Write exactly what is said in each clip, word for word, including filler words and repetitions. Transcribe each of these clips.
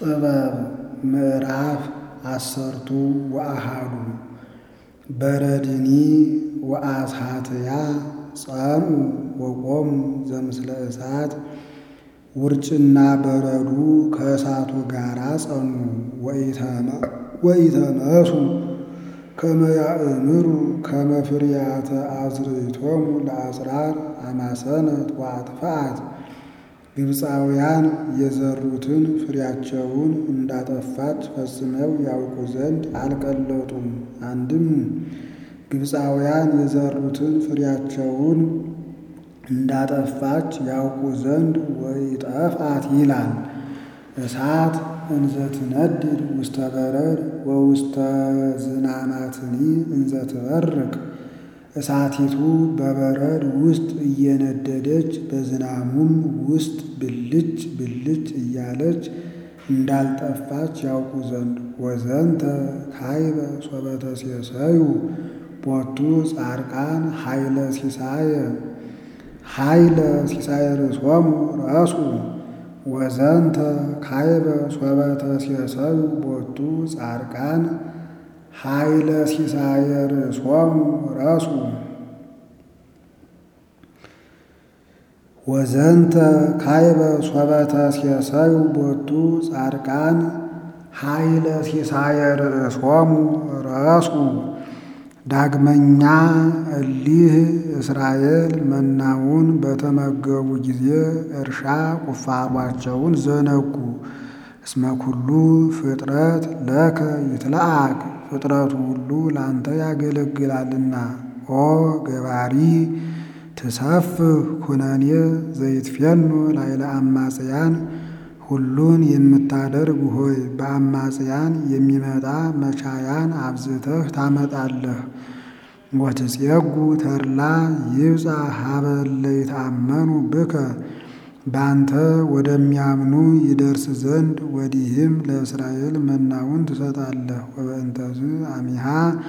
ጥበብ ምዕራፍ አሰርቱ ወአሃዱ በረድኒ ወአስሃትያ ጸኑ ወቆሙ ዘምስለ እሳት ውርጭና በረዱ ከእሳቱ ጋር ጸኑ ወኢተነሱ ከመ ያእምሩ ከመ ፍርያተ አዝርዕቶሙ ለአጽራር አማሰነት ወአጥፍአት ግብፃውያን የዘሩትን ፍሬያቸውን እንዳጠፋች ፈጽመው ያውቁ ዘንድ አልቀለጡም። አንድም ግብፃውያን የዘሩትን ፍሬያቸውን እንዳጠፋች ያውቁ ዘንድ ወኢጠፍአት ይላል። እሳት እንዘ ትነድድ ውስተ በረድ ወውስተ ዝናማትኒ እንዘ ትበርቅ። እሳቲቱ በበረድ ውስጥ እየነደደች በዝናሙም ውስጥ ብልጭ ብልጭ እያለች እንዳልጠፋች ያውቁ ዘንድ። ወዘንተ ካይበ ሶበ ተሴሰዩ ቦቱ ጻድቃን ኃይለ ሲሳየ ኃይለ ሲሳየ ርእሶሙ ረሱ። ወዘንተ ካይበ ሶበ ተሴሰዩ ቦቱ ጻድቃን ኃይለ ሲሳየ ርእሶሙ ረሱ። ወዘንተ ካይበ ሶበ ተሴሰዩ ቦቱ ጻድቃን ኃይለ ሲሳየ ርእሶሙ ረሱ። ዳግመኛ እሊህ እስራኤል መናውን በተመገቡ ጊዜ እርሻ ቁፋሯቸውን ዘነጉ። እስመ ኩሉ ፍጥረት ለከ ይትለአክ ፍጥረቱ ሁሉ ላንተ ያገለግላልና። ኦ ገባሪ ትሰፍህ ኩነኔ ዘይትፌኖ ላዕለ አማጽያን ሁሉን የምታደርግ ሆይ በአማጽያን የሚመጣ መቻያን አብዝተህ ታመጣለህ። ወትጼጉ ተድላ ይብፃ ሀበ እለ ይትአመኑ ብከ በአንተ ወደሚያምኑ ይደርስ ዘንድ ወዲህም ለእስራኤል መናውን ትሰጣለህ። ወበእንተዝ አሚሃ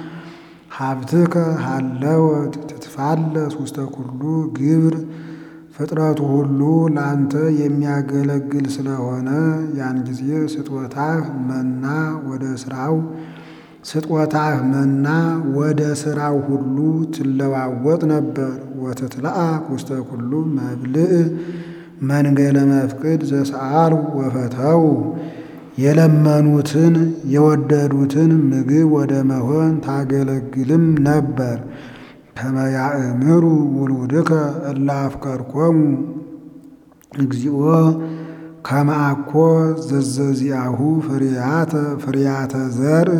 ሀብትከ ሀለወት ትትፋለስ ውስተ ኩሉ ግብር ፍጥረቱ ሁሉ ለአንተ የሚያገለግል ስለሆነ ያን ጊዜ ስጦታህ መና ወደ ስራው ስጦታህ መና ወደ ስራው ሁሉ ትለዋወጥ ነበር። ወትትለአክ ውስተ ኩሉ መብልዕ መንገለ መፍቅድ ዘሰአሉ ወፈተው የለመኑትን የወደዱትን ምግብ ወደ መሆን ታገለግልም ነበር። ከመ ያእምሩ ውሉድከ እለ አፍቀርኮሙ እግዚኦ ከመ አኮ ዘዘዚአሁ ፍሬያተ ፍሬያተ ዘርእ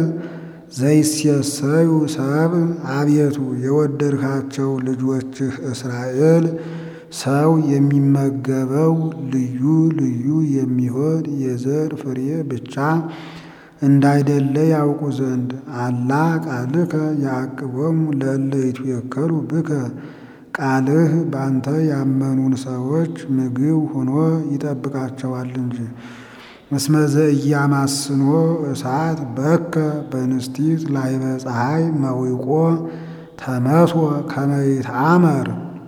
ዘይሴሰዩ ሰብእ። አቤቱ የወደድካቸው ልጆችህ እስራኤል ሰው የሚመገበው ልዩ ልዩ የሚሆን የዘር ፍሬ ብቻ እንዳይደለ ያውቁ ዘንድ። አላ ቃልከ ያዕቅቦሙ ለእለ ይትወከሉ ብከ ቃልህ ባንተ ያመኑን ሰዎች ምግብ ሆኖ ይጠብቃቸዋል እንጂ። እስመ ዘኢያማስኖ እሳት በከ በንስቲት ላዕለ ፀሐይ መዊቆ ተመስወ ከመ ይትአመር።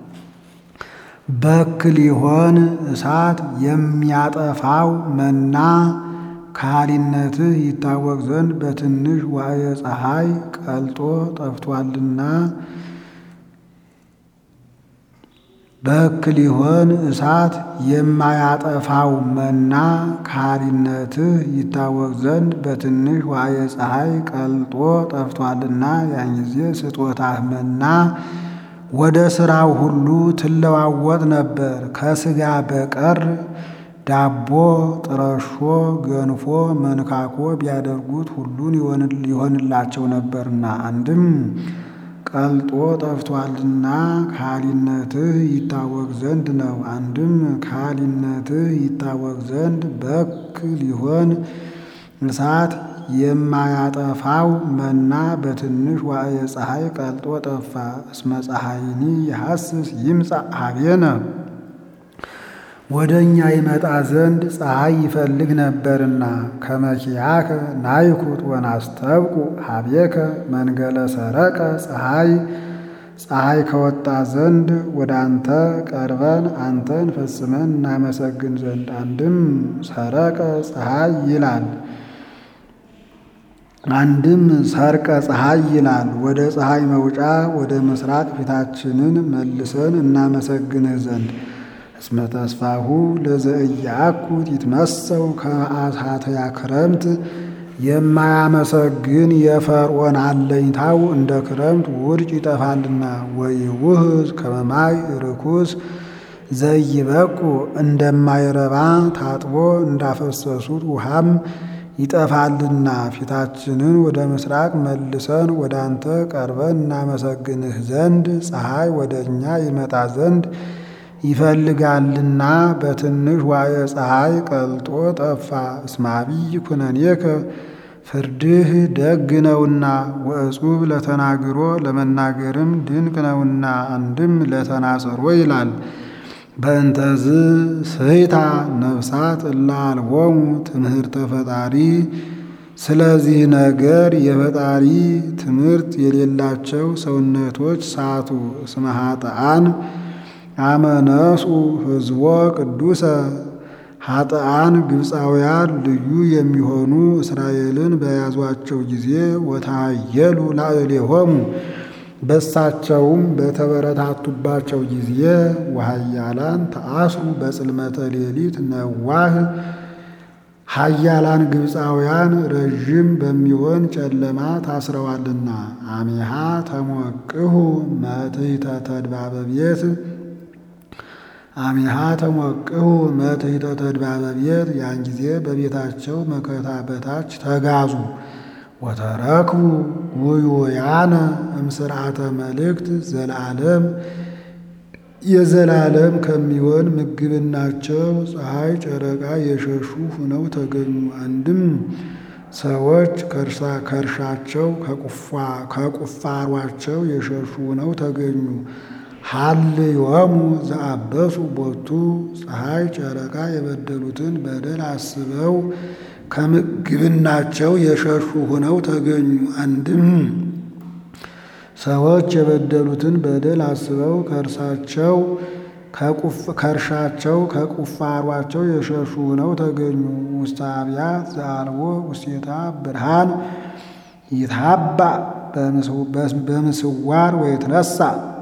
በክ ሊሆን እሳት የሚያጠፋው መና ከሃሊነትህ ይታወቅ ዘንድ በትንሽ ዋዕየ ፀሐይ ቀልጦ ጠፍቷልና። በክ ሊሆን እሳት የማያጠፋው መና ከሃሊነትህ ይታወቅ ዘንድ በትንሽ ዋዕየ ፀሐይ ቀልጦ ጠፍቷልና። ያን ጊዜ ስጦታህ መና ወደ ሥራው ሁሉ ትለዋወጥ ነበር። ከሥጋ በቀር ዳቦ ጥረሾ ገንፎ መንካኮ ቢያደርጉት ሁሉን ይሆንላቸው ነበርና። አንድም ቀልጦ ጠፍቷልና ከሃሊነትህ ይታወቅ ዘንድ ነው። አንድም ከሃሊነትህ ይታወቅ ዘንድ በክ ሊሆን እሳት የማያጠፋው መና በትንሽ ዋዕየ ፀሐይ ቀልጦ ጠፋ። እስመ ፀሐይኒ የሐስስ ይምጻእ ኀቤነ ወደ እኛ ይመጣ ዘንድ ፀሐይ ይፈልግ ነበርና። ከመ ኪያከ ናይኩት ወናስተብቁ ኀቤከ መንገለ ሰረቀ ፀሐይ ፀሐይ ከወጣ ዘንድ ወደ አንተ ቀርበን አንተን ፈጽመን እናመሰግን ዘንድ። አንድም ሰረቀ ፀሐይ ይላል፣ አንድም ሰርቀ ፀሐይ ይላል። ወደ ፀሐይ መውጫ ወደ ምስራቅ ፊታችንን መልሰን እናመሰግንህ ዘንድ። እስመ ተስፋሁ ለዘኢያኩት ይትመሰው ከመዓሳትያ ክረምት። የማያመሰግን የፈርዖን አለኝታው እንደ ክረምት ውርጭ ይጠፋልና። ወይውህዝ ከመ ማይ ርኩስ ዘይበቁ። እንደማይረባ ታጥቦ እንዳፈሰሱት ውሃም ይጠፋልና። ፊታችንን ወደ ምስራቅ መልሰን ወደ አንተ ቀርበን እናመሰግንህ ዘንድ ፀሐይ ወደ እኛ ይመጣ ዘንድ ይፈልጋልና። በትንሽ ዋየ ፀሐይ ቀልጦ ጠፋ። እስመ አቢይ ኩነኔከ ፍርድህ ደግ ነውና። ወእጹብ ለተናግሮ ለመናገርም ድንቅ ነውና። አንድም ለተናጽሮ ይላል። በእንተዝ ስሕታ ነፍሳት እለ አልቦሙ ትምህርተ ፈጣሪ። ስለዚህ ነገር የፈጣሪ ትምህርት የሌላቸው ሰውነቶች ሳቱ። እስመ ኃጥኣን አመነሱ ሕዝቦ ቅዱሰ። ኃጥኣን ግብፃውያን ልዩ የሚሆኑ እስራኤልን በያዟቸው ጊዜ ወታየሉ ላዕሌሆሙ በሳቸውም በተበረታቱባቸው ጊዜ ወኃያላን ተአስሩ በጽልመተ ሌሊት ነዋህ። ኃያላን ግብፃውያን ረዥም በሚሆን ጨለማ ታስረዋልና። አሜሃ ተሞቅሁ መትሕተ ተድባበ ቤት። አሜሃ ተሞቅሁ መትሕተ ተድባበ ቤት። ያን ጊዜ በቤታቸው መከታ በታች ተጋዙ። ወተረክቡ ውዩያነ እምስርዓተ መልእክት ዘለዓለም። የዘላለም ከሚሆን ምግብናቸው ፀሐይ ጨረቃ የሸሹ ሁነው ተገኙ። አንድም ሰዎች ከእርሻቸው ከቁፋሯቸው የሸሹ ሁነው ተገኙ። ሀልዮሙ ዘአበሱ ቦቱ። ፀሐይ ጨረቃ የበደሉትን በደል አስበው ከምግብናቸው የሸሹ ሁነው ተገኙ። አንድም ሰዎች የበደሉትን በደል አስበው ከእርሳቸው ከእርሻቸው ከቁፋሯቸው የሸሹ ሁነው ተገኙ። ውስተ አብያት ዘአልቦ ውስቴታ ብርሃን ይትሃባእ በምስዋር ወይትነሣ።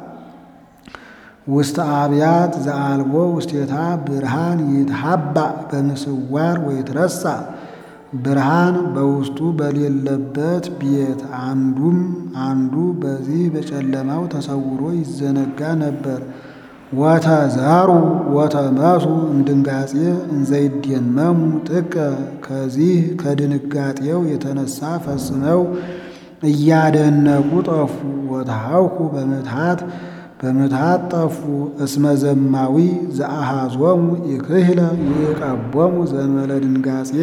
ውስተ አብያት ዘአልቦ ውስቴታ ብርሃን ይትሃባእ በምስዋር ወይትነሣ። ብርሃን በውስጡ በሌለበት ቤት አንዱም አንዱ በዚህ በጨለማው ተሰውሮ ይዘነጋ ነበር። ወተዘሩ ወተመሱ እምድንጋጼ እንዘይደመሙ ጥቀ። ከዚህ ከድንጋጤው የተነሳ ፈጽመው እያደነቁ ጠፉ። ወተሐውኩ በምትሃት በምትሃት ጠፉ። እስመ ዘማዊ ዘአሃዞሙ ኢክህለ ይቀቦሙ ዘእንበለ ድንጋጼ።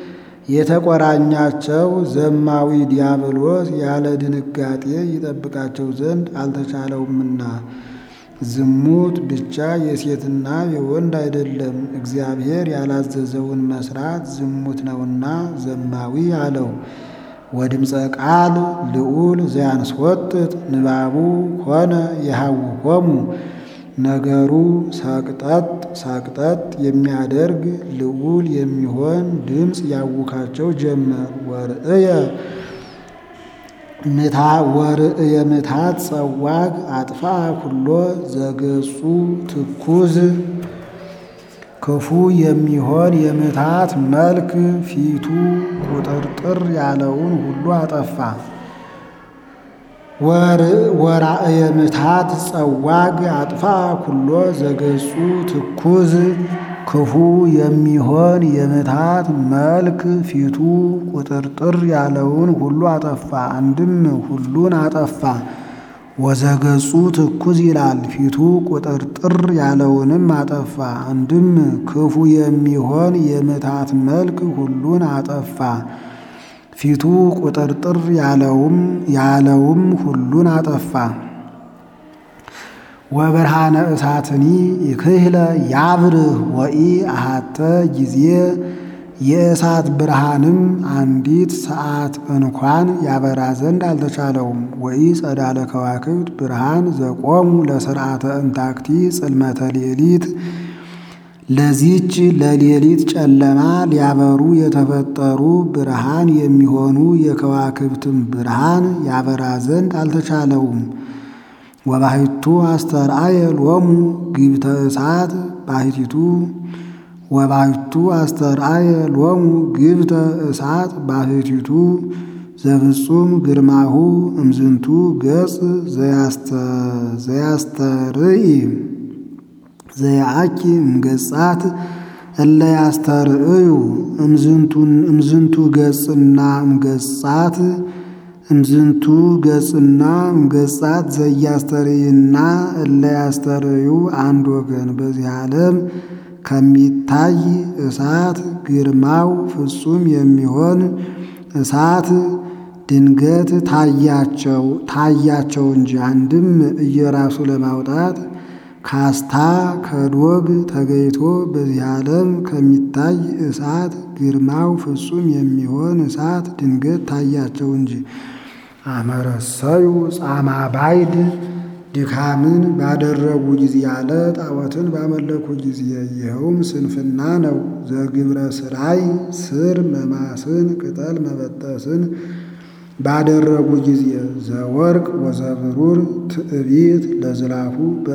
የተቆራኛቸው ዘማዊ ዲያብሎስ ያለ ድንጋጤ ይጠብቃቸው ዘንድ አልተቻለውምና። ዝሙት ብቻ የሴትና የወንድ አይደለም፣ እግዚአብሔር ያላዘዘውን መስራት ዝሙት ነውና ዘማዊ አለው። ወድምፀ ቃል ልዑል ዘያንስወጥጥ ንባቡ ኮነ የሃውኮሙ። ነገሩ ሰቅጠጥ ሰቅጠጥ የሚያደርግ ልዑል የሚሆን ድምፅ ያውካቸው ጀመር። ወርእየ ምታ ወርእየ ምታት ጸዋግ አጥፋ ኩሎ ዘገጹ ትኩዝ። ክፉ የሚሆን የምታት መልክ ፊቱ ቁጥርጥር ያለውን ሁሉ አጠፋ። ወራእየ ምታት ጸዋግ አጥፋ ኩሎ ዘገጹ ትኩዝ። ክፉ የሚሆን የምታት መልክ ፊቱ ቁጥርጥር ያለውን ሁሉ አጠፋ። አንድም ሁሉን አጠፋ። ወዘገጹ ትኩዝ ይላል፣ ፊቱ ቁጥርጥር ያለውንም አጠፋ። አንድም ክፉ የሚሆን የምታት መልክ ሁሉን አጠፋ። ፊቱ ቁጥርጥር ያለውም ያለውም ሁሉን አጠፋ። ወብርሃነ እሳትኒ ይክህለ ያብርህ ወኢ አሃተ ጊዜ። የእሳት ብርሃንም አንዲት ሰዓት እንኳን ያበራ ዘንድ አልተቻለውም። ወይ ጸዳለ ከዋክብት ብርሃን ዘቆሙ ለስርዓተ እንታክቲ ጽልመተ ሌሊት ለዚች ለሌሊት ጨለማ ሊያበሩ የተፈጠሩ ብርሃን የሚሆኑ የከዋክብትም ብርሃን ያበራ ዘንድ አልተቻለውም። ወባሕቱ አስተርአየ ሎሙ ግብተ እሳት ባሕቲቱ ወባሕቱ አስተርአየ ሎሙ ግብተ እሳት ባሕቲቱ ዘፍጹም ግርማሁ እምዝንቱ ገጽ ዘያስተርኢ ዘያአኪ እምገጻት እለ ያስተርእዩ እምዝንቱ ገጽና እምገጻት እምዝንቱ ገጽና እምገጻት ዘያስተርእይና እለ ያስተርእዩ አንድ ወገን በዚህ ዓለም ከሚታይ እሳት ግርማው ፍጹም የሚሆን እሳት ድንገት ታያቸው ታያቸው እንጂ አንድም እየራሱ ለማውጣት ካስታ ከዶግ ተገይቶ በዚህ ዓለም ከሚታይ እሳት ግርማው ፍጹም የሚሆን እሳት ድንገት ታያቸው እንጂ። አመረሰዩ ጻማ ባይድ ድካምን ባደረጉ ጊዜ ያለ ጣዖትን ባመለኩ ጊዜ ይኸውም ስንፍና ነው። ዘግብረ ስራይ ስር መማስን ቅጠል መበጠስን ባደረጉ ጊዜ ዘወርቅ ወዘብሩር ትዕቢት ለዝላፉ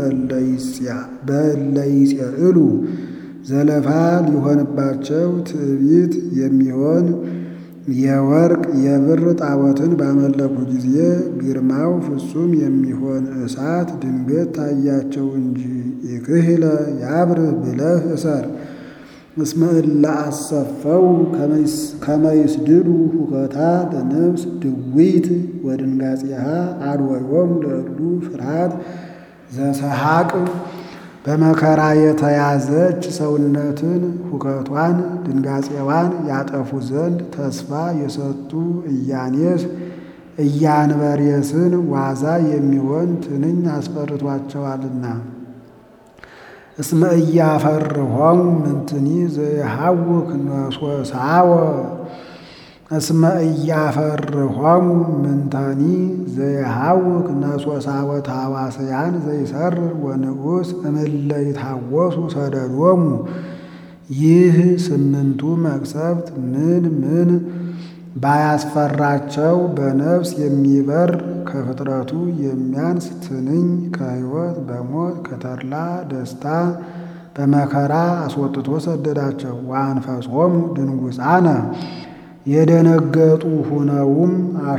በእለይጼእሉ ዘለፋ ሊሆንባቸው ትዕቢት የሚሆን የወርቅ የብር ጣዖትን ባመለኩ ጊዜ ግርማው ፍጹም የሚሆን እሳት ድንገት ታያቸው እንጂ። ይክህለ ያብርህ ብለህ እሰር እስመ እለ አሰፈው ከመይስድዱ ሁከታ ለነፍስ ድዊት ወድንጋጼሃ አድወዮም ለእሉ ፍርሃት ዘሰሐቅ በመከራ የተያዘች ሰውነትን ሁከቷን ድንጋጼዋን ያጠፉ ዘንድ ተስፋ የሰጡ እያኔስ እያንበሬስን ዋዛ የሚሆን ትንኝ አስፈርቷቸዋልና። እስመ እያፈርሆሙ ምንትኒ ዘይሐውክ ነሶሳወ እስመ እያፈርሆሙ ምንተኒ ዘይሐውክ ነሶሳወ ታዋስያን ዘይሰርር ወንዑስ እምእለ ይታወሱ ሰደዶሙ። ይህ ስምንቱ መቅሰፍት ምን ምን ባያስፈራቸው በነፍስ የሚበር ከፍጥረቱ የሚያንስ ትንኝ ከሕይወት በሞት ከተድላ ደስታ በመከራ አስወጥቶ ሰደዳቸው። ወአንፈሶሙ ድንጉፃነ የደነገጡ ሁነውም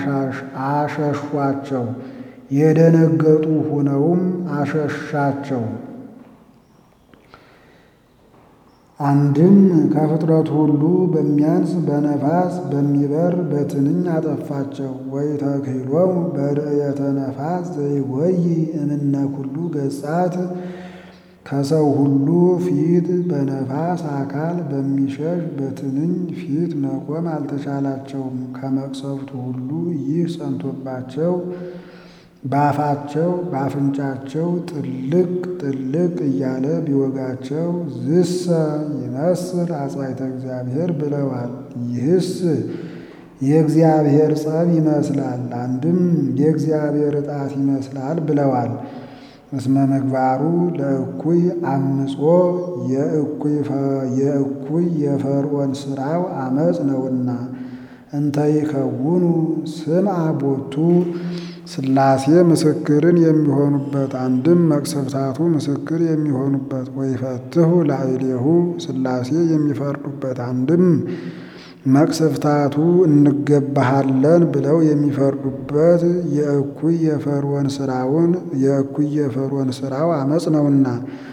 አሸሿቸው የደነገጡ ሁነውም አሸሻቸው። አንድም ከፍጥረት ሁሉ በሚያንስ በነፋስ በሚበር በትንኝ አጠፋቸው። ወኢተክህሎሙ በርእየተ ነፋስ ዘይጎይ እምነ ኩሉ ገጻት ከሰው ሁሉ ፊት በነፋስ አካል በሚሸሽ በትንኝ ፊት መቆም አልተቻላቸውም። ከመቅሰፍቱ ሁሉ ይህ ጸንቶባቸው በአፋቸው በአፍንጫቸው ጥልቅ ጥልቅ እያለ ቢወጋቸው ዝሰ ይመስል አጽዋዕተ እግዚአብሔር ብለዋል። ይህስ የእግዚአብሔር ጸብ ይመስላል፣ አንድም የእግዚአብሔር ዕጣት ይመስላል ብለዋል። እስመ ምግባሩ ለእኩይ አምጾ የእኩይ የፈርዖን ሥራው አመፅ ነውና። እንተ ይከውኑ ስምዐ ቦቱ ሥላሴ ምስክርን የሚሆኑበት አንድም መቅሰፍታቱ ምስክር የሚሆኑበት። ወይፈትሑ ላዕሌሁ ሥላሴ የሚፈርዱበት አንድም መቅሰፍታቱ እንገባሃለን ብለው የሚፈርዱበት የእኩይ የፈርዖን ሥራውን የእኩይ የፈርዖን ሥራው አመፅ ነውና።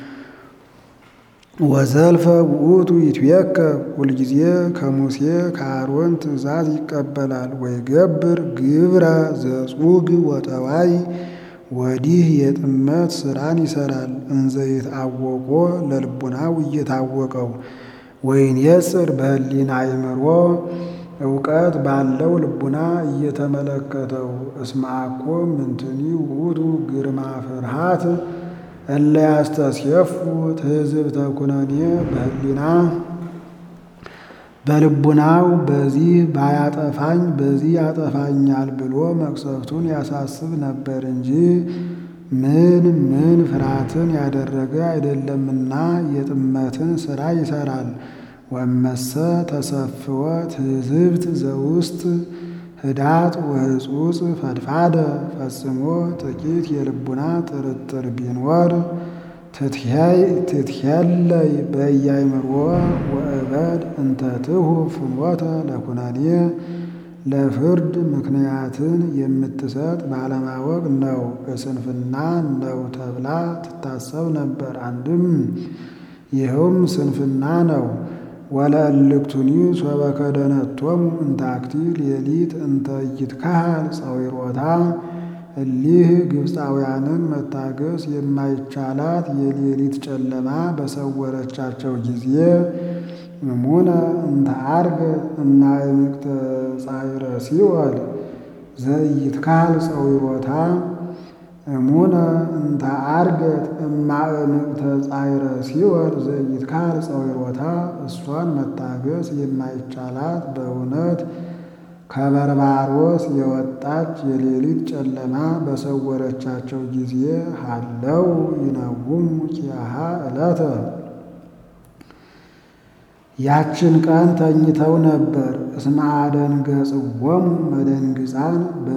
ወዘልፈ ውእቱ ይትዌከብ ሁልጊዜ ከሙሴ ከአሮን ትእዛዝ ይቀበላል። ወይገብር ግብረ ዘጹግ ወጠዋይ ወዲህ የጥመት ሥራን ይሠራል። እንዘ ይትአወቆ ለልቡናው እየታወቀው ወይንየጽር በህሊና አእምሮ እውቀት ባለው ልቡና እየተመለከተው። እስመ አኮ ምንትኒ ውእቱ ግርማ ፍርሃት እለ ያስተስየፉ ትሕዝብተ ኩነኔ በህሊና በልቡናው በዚህ ባያጠፋኝ በዚህ ያጠፋኛል ብሎ መቅሰፍቱን ያሳስብ ነበር እንጂ ምን ምን ፍርሃትን ያደረገ አይደለምና የጥመትን ሥራ ይሠራል። ወመሰ ተሰፍወ ትዝብት ዘውስጥ ህዳጥ ወህጹጽ ፈድፋደ ፈጽሞ ጥቂት የልቡና ጥርጥር ቢኖር ትትሄለይ በያይምሮ ወእበድ እንተ ትሁ ፍኖተ ለኩነኔ ለፍርድ ምክንያትን የምትሰጥ ባለማወቅ ነው፣ በስንፍና ነው ተብላ ትታሰብ ነበር። አንድም ይኸውም ስንፍና ነው። ወለእልክቱኒ ሶበ ከደነቶሙ እንተ አክቲ ሌሊት እንተ ይትካሃል ጸዊሮታ እሊህ ግብፃውያንን መታገስ የማይቻላት የሌሊት ጨለማ በሰወረቻቸው ጊዜ እሙነ እንተ አርገት እማእምቅተ ጻዕረ ሲኦል ዘይትካሃል ጸዊሮታ እሙነ እንተ አርገት እማእምቅተ ጻዕረ ሲኦል ዘይትካሃል ጸዊሮታ እሷን መታገስ የማይቻላት በእውነት ከበርባሮስ የወጣች የሌሊት ጨለማ በሰወረቻቸው ጊዜ ሃለው ይነውሙ ኪያሃ ዕለተ ያችን ቀን ተኝተው ነበር። እስመ አደንገጽዎሙ መደንግፃን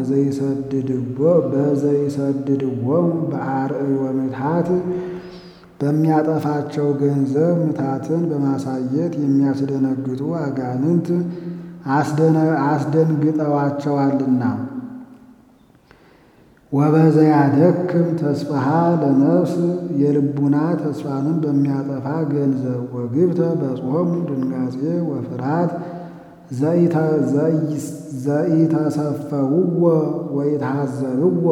በዘይሰድድዎሙ በአርእዮ ምትሃት በሚያጠፋቸው ገንዘብ ምታትን በማሳየት የሚያስደነግጡ አጋንንት አስደንግጠዋቸዋልና። ወበዘያደክም ተስፋሃ ለነፍስ የልቡና ተስፋንም በሚያጠፋ ገንዘብ ወግብተ በጾሙ ድንጋጼ ወፍርሃት ዘኢተሰፈውዎ ወኢትሃዘብዎ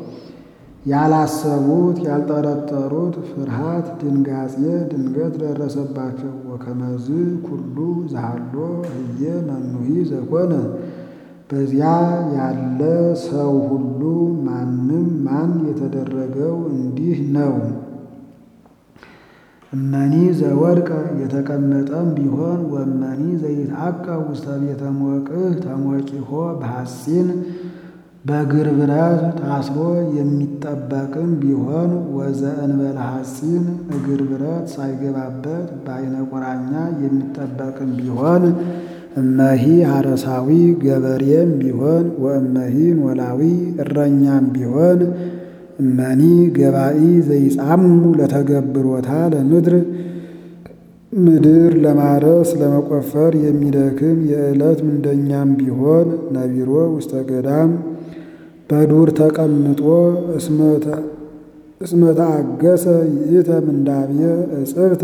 ያላሰቡት ያልጠረጠሩት ፍርሃት ድንጋጼ ድንገት ደረሰባቸው። ወከመዝ ኩሉ ዘሃሎ ህየ መኑሂ ዘኮነ በዚያ ያለ ሰው ሁሉ ማንም ማን የተደረገው እንዲህ ነው። እመኒ ዘወድቀ የተቀመጠም ቢሆን ወመኒ ዘይትዐቀብ ውስተ ቤተ ሞቅህ ተሞቂሆ በሐፂን በእግር ብረት ታስሮ የሚጠበቅም ቢሆን ወዘእንበለ ሐፂን እግር ብረት ሳይገባበት በዓይነ ቁራኛ የሚጠበቅም ቢሆን እመሂ ሐረሳዊ ገበሬም ቢሆን ወእመሂ ኖላዊ እረኛም ቢሆን እመኒ ገባኢ ዘይጻሙ ለተገብሮታ ለምድር ምድር ለማረስ ለመቆፈር የሚደክም የዕለት ምንደኛም ቢሆን ነቢሮ ውስተ ገዳም በዱር ተቀምጦ እስመተ አገሰ ይእተ ምንዳብየ እጽብተ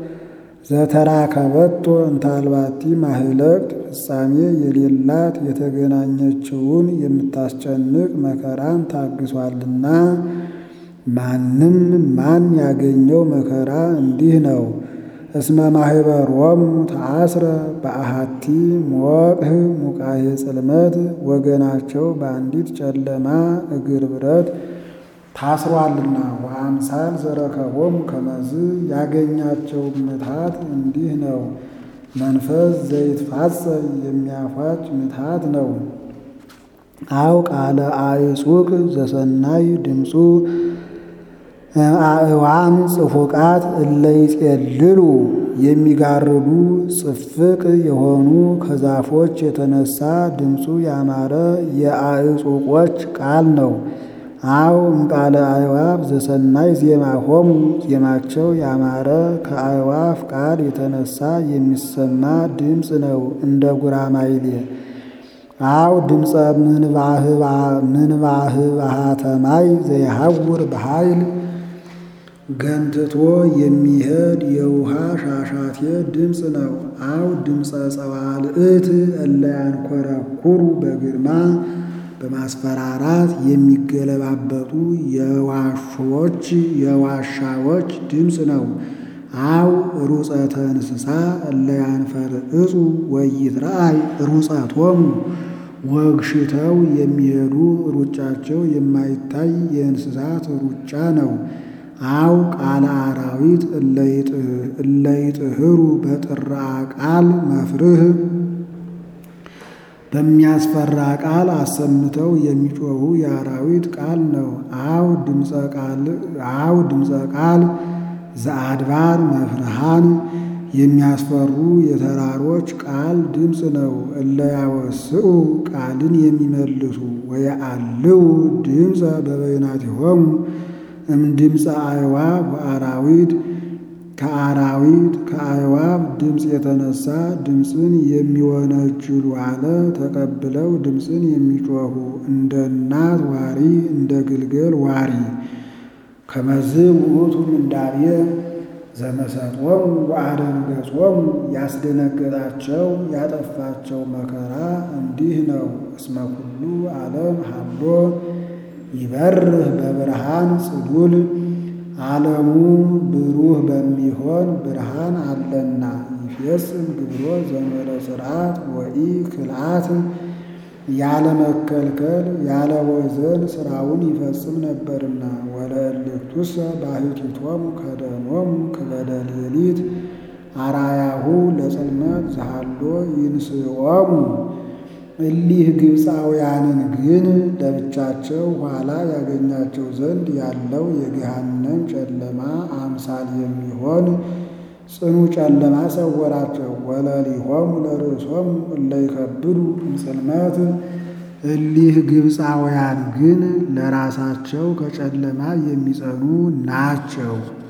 ዘተራከበቶ እንታልባቲ ማህለቅት ፍጻሜ የሌላት የተገናኘችውን የምታስጨንቅ መከራን ታግሷልና። ማንም ማን ያገኘው መከራ እንዲህ ነው። እስመ ማህበሮሙ ተአስረ በአሃቲ ሞቅህ ሙቃሄ ጽልመት ወገናቸው በአንዲት ጨለማ እግር ብረት ታስሯልና። ወአምሳል ዘረከቦሙ ከመዝ ያገኛቸው ምትሃት እንዲህ ነው። መንፈስ ዘይትፋጸይ የሚያፏጭ ምትሃት ነው። አው ቃለ አዕጹቅ ዘሰናይ ድምፁ አእዋም ጽፉቃት እለይጼልሉ የሚጋርዱ ጽፍቅ የሆኑ ከዛፎች የተነሳ ድምፁ ያማረ የአዕጹቆች ቃል ነው። አው እምቃለ አዕዋፍ ዘሰናይ ዜማሆሙ ዜማቸው ያማረ ከአዕዋፍ ቃል የተነሳ የሚሰማ ድምፅ ነው እንደ ጉራማይሌ። አው ድምፀ ምንባህባሃተማይ ዘይሐውር በኃይል ገንትቶ የሚሄድ የውሃ ሻሻቴ ድምፅ ነው። አው ድምፀ ጸዋልእት እለ ያንኰረኵሩ በግርማ በማስፈራራት የሚገለባበጡ የዋሾች የዋሻዎች ድምፅ ነው። አው ሩፀተ እንስሳ እለ ያንፈርዕጹ ወይትረአይ ሩፀቶሙ ወግሽተው የሚሄዱ ሩጫቸው የማይታይ የእንስሳት ሩጫ ነው። አው ቃለ አራዊት እለይጥህሩ በጥራ ቃል መፍርህ በሚያስፈራ ቃል አሰምተው የሚጮሁ የአራዊት ቃል ነው። አው ድምፀ ቃል አው ድምፀ ቃል ዘአድባር መፍርሃን የሚያስፈሩ የተራሮች ቃል ድምፅ ነው። እለ ያወስኡ ቃልን የሚመልሱ ወየአልው ድምፀ በበይናቲሆሙ እምድምፀ አዕዋፍ ወአራዊት ከአራዊት ከአዕዋፍ ድምፅ የተነሳ ድምፅን የሚወነጅሉ አለ። ተቀብለው ድምፅን የሚጮኹ እንደ እናት ዋሪ እንደ ግልገል ዋሪ ከመዝ ውእቱ ምንዳቤ ዘመሰጦሙ ወአደንገጾሙ ያስደነገጣቸው ያጠፋቸው መከራ እንዲህ ነው። እስመ ኩሉ ዓለም ሀሎ ይበርህ በብርሃን ጽዱል ዓለሙ ብሩህ በሚሆን ብርሃን አለና ይፌጽም ግብሮ ዘመረ ስርዓት ወኢ ክልአት ያለ መከልከል ያለ ወዘን ስራውን ይፈጽም ነበርና። ወለእልክቱሰ ባሕቲቶሙ ከደኖሙ ክበደ ሌሊት አራያሁ ለጽልመት ዘሃሎ ይንስኦሙ። እሊህ ግብፃውያንን ግን ለብቻቸው ኋላ ያገኛቸው ዘንድ ያለው የገሃነም ጨለማ አምሳል የሚሆን ጽኑ ጨለማ ሰወራቸው። ወለሊሆሙ ለርእሶሙ እለ ይከብዱ እምጽልመት እሊህ ግብፃውያን ግን ለራሳቸው ከጨለማ የሚጸኑ ናቸው።